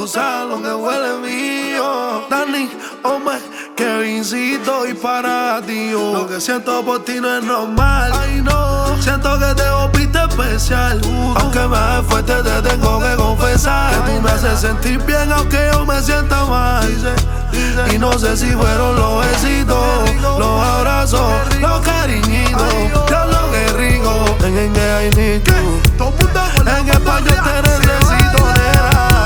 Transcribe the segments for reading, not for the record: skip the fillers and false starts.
tú sabes lo que huele mío. Dani, hombre, Kevincito y para ti. Lo que siento por ti no es normal. Ay, no, siento que te volviste especial. Aunque me hagas fuerte, te tengo que confesar que tú me haces sentir bien, aunque yo me sienta mal. Y no sé si fueron los besitos, los abrazos, los cariñitos. Diablo, qué rico. En I need you. En español te necesito, nena.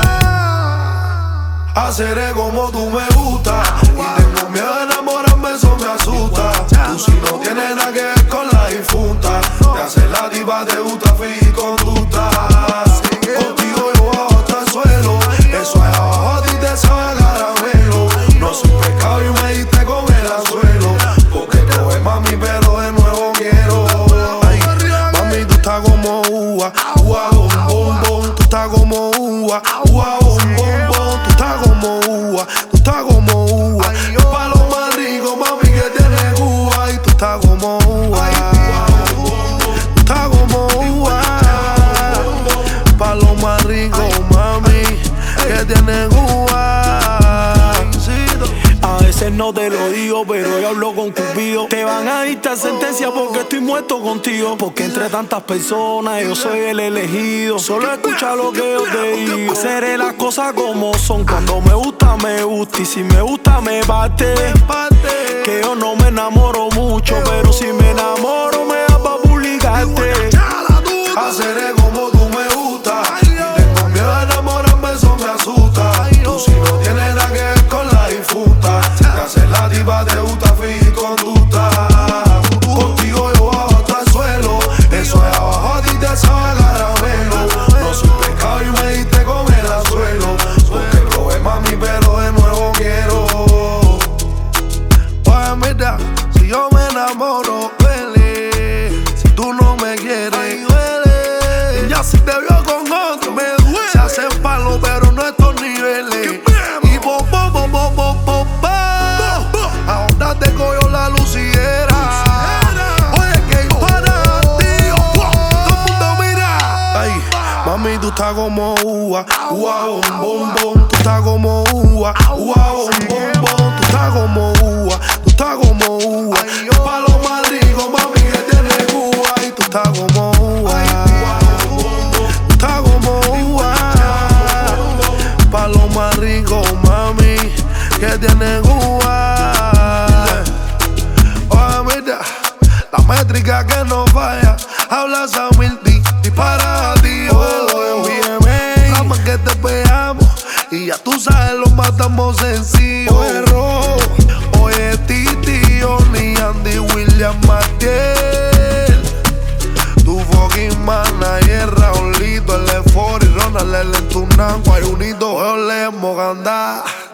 Haceré como tú me gusta. Y tengo miedo de enamorarme, eso me asusta. Tú si no tienes nada que ver con la difunta. Te haces la diva, te gusta fingir conducta. Contigo yo bajo hasta el suelo. Eso es abajo, a ti te sabe caramelo. No soy pescado y me diste con el anzuelo. Porque no es mami, pero de nuevo quiero. Ay, mami, tú estás como uva, uva, bom, bom. Tú estás como uva, uva, bom, bom. Tú estás como uva, tú estás como uva. Pa' lo más rico, mami, que tiene uva. Y tú estás como uva, tú estás como uva. Pa' lo más rico, mami, que tiene uva. A veces no te lo digo, pero yo hablo con Cupido. Te van a dictar sentencia porque estoy muerto contigo. Porque entre tantas personas yo soy el elegido. Solo escucha lo que yo te digo. Haceré las cosas como son. Cuando me gusta, me gusta. Y si me gusta, me parte. Que yo no me enamoro mucho, pero si me enamoro, me da pa' publicarte. Haceré como tú me gusta. Y tengo miedo de enamorarme, eso me asusta. Tú si no tienes nada que ver con la difunta. Te haces la diva, te gusta fingir conducta. Contigo yo bajo hasta el suelo. Eso es abajo, a ti te sabe caramelo. No soy pescado y me diste con el anzuelo. Porque probé mami, pero de nuevo quiero. Oye, mira, si yo me enamoro, duele. Si tú no me quieres, duele. Ya si te vio con otro, me duele. Se hace palo, pero no estos niveles. Y bo, bo, bo, bo, bo, bo, bo. Ahora te cojo la luciera. Oye, que para ti, todo el mundo mira. Ay, mami, tú estás como uva, uva, bom, bom, bom. Tú estás como uva, uva, bom, bom, bom. Tú estás como uva, tú estás como uva. Pa' lo más rico, mami, que tiene uva. Y tú estás como uva, tú estás como uva. Pa' lo más rico, mami, que tiene uva. Oye, mira, la métrica que no falla. Hablas a Wildy y para ti, la más que te pegamos. Y ya tú sabes, lo matamos sencillo. Error. Oye, Titi, Oni, Andy, William, Matiel. Tu fucking manager, Raulito, el F4 y Ronald, el Entunán, Guayunito, yo le hemos andado.